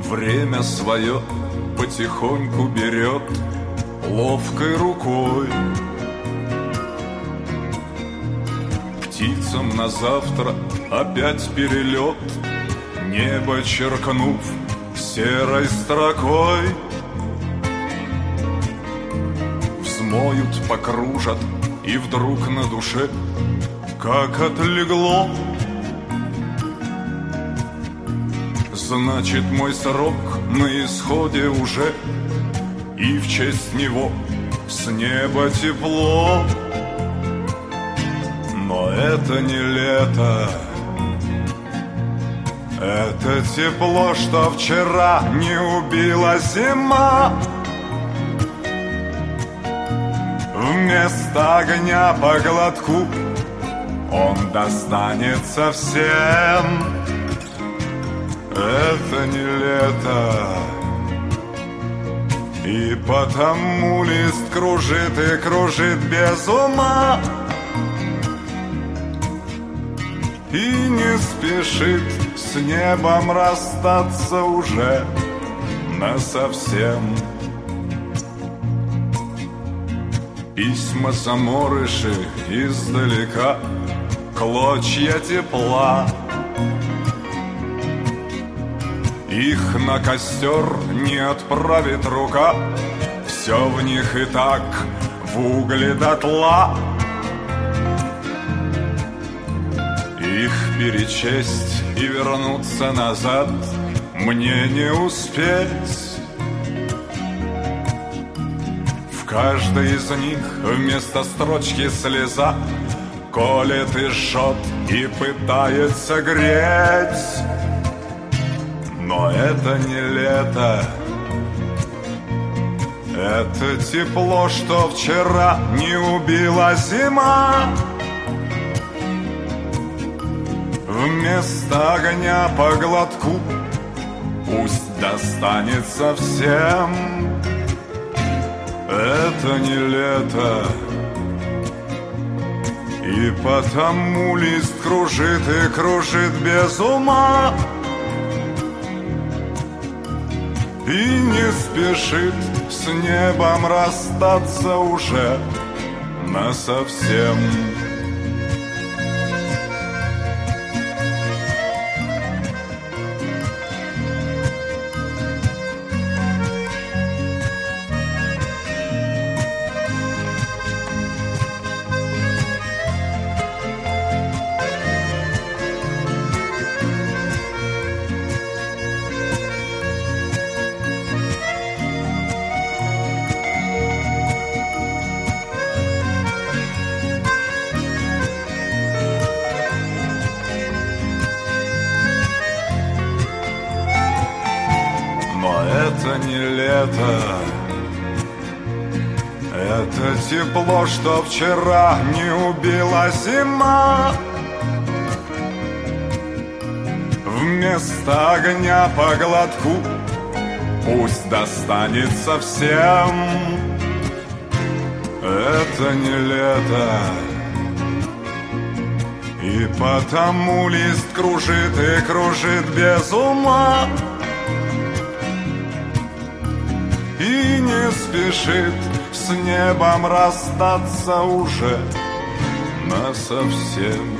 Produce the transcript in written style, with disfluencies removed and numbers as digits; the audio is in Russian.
Время свое потихоньку берет ловкой рукой. Птицам на завтра опять перелет, небо черкнув серой строкой. Взмоют, покружат, и вдруг на душе как отлегло. Значит, мой срок на исходе уже, и в честь него с неба тепло. Но это не лето, это тепло, что вчера не убила зима. Вместо огня по глотку он достанется всем. Это не лето, и потому лист кружит и кружит без ума, и не спешит с небом расстаться уже насовсем. Письма заморыши издалека, клочья тепла. Их на костер не отправит рука, все в них и так в угле дотла. Их перечесть и вернуться назад мне не успеть. В каждой из них вместо строчки слеза колет и жжет и пытается греть. Но это не лето, это тепло, что вчера не убила зима. Вместо огня по глотку пусть достанется всем. Это не лето, и потому лист кружит и кружит без ума, и не спешит с небом расстаться уже насовсем. Это не лето, это тепло, что вчера не убила зима. Вместо огня по глотку пусть достанется всем. Это не лето, и потому лист кружит и кружит без ума, и не спешит с небом расстаться уже насовсем.